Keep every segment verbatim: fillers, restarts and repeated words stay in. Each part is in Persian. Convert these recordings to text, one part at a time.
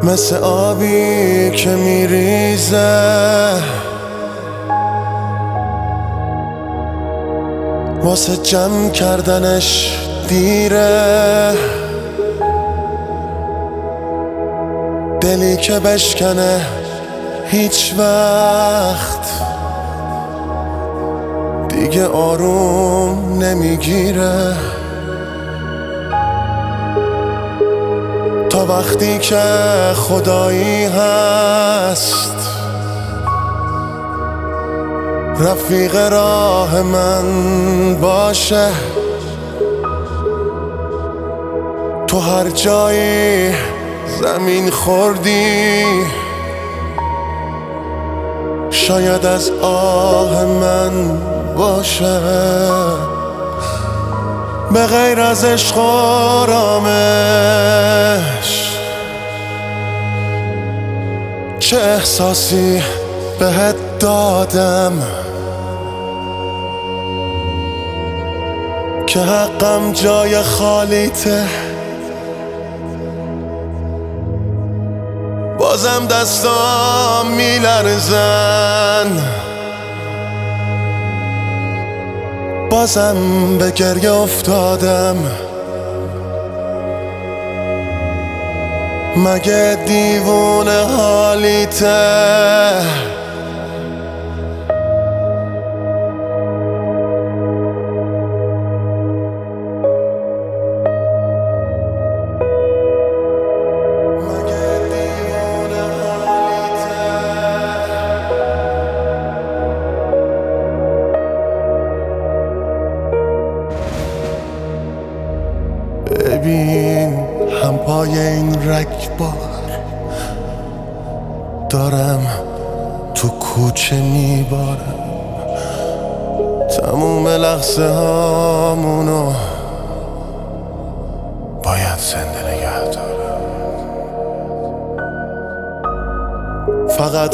مثل آبی که میریزه واسه جمع کردنش دیره، دلی که بشکنه هیچ وقت دیگه آروم نمیگیره. تا وقتی که خدایی هست رفیق راه من باشه، تو هر جایی زمین خوردی شاید از آه من باشه. به غیر از عشق و آرامش چه احساسی بهت دادم که حقم جای خالیته؟ بازم دستام میلرزن، بازم به گریه افتادم. مگه دیوونه حالیته؟ ببین هم پای این رگبار دارم تو کوچه میبارم، تموم لحظه هامونو باید زنده نگه دارم. فقط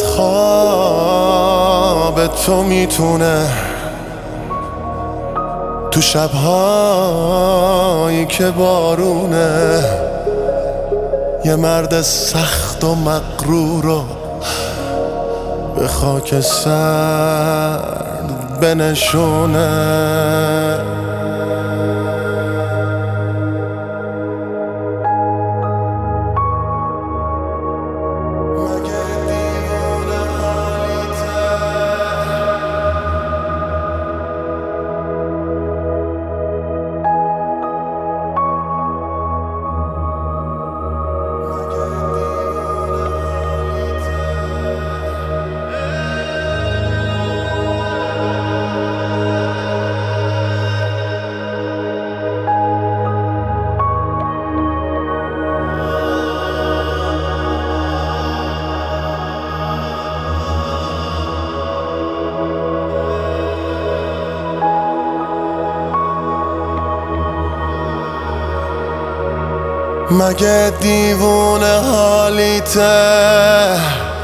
خواب تو میتونه تو شبهایی که بارونه یه مرد سخت و مغرور رو به خاک سرد بنشونه. مگه دیوونه حالیته؟